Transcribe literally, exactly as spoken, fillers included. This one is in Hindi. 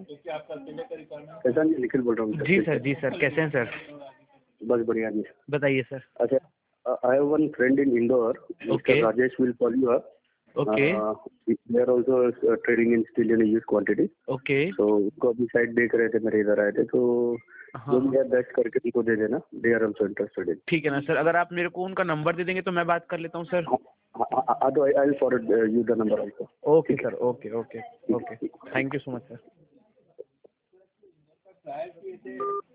कैसा जी, निखिल बोल रहा हूँ। जी सर, जी सर, कैसे हैं सर? बस बढ़िया जी। बताइए सर। अच्छा, I have one friend in Indore, mister Rajesh will call you up. Okay they are also trading in steel in huge quantity. Okay तो उनको अभी साइड देख रहे थे, मेरे इधर आए थे, तो जो भी है बेस्ट करके उनको दे देना। They are also interested in. ठीक है ना सर, अगर आप मेरे को उनका नंबर दे देंगे तो मैं बात कर लेता हूँ sir. I will forward you the number also. Okay sir, okay okay okay, thank you so much sir.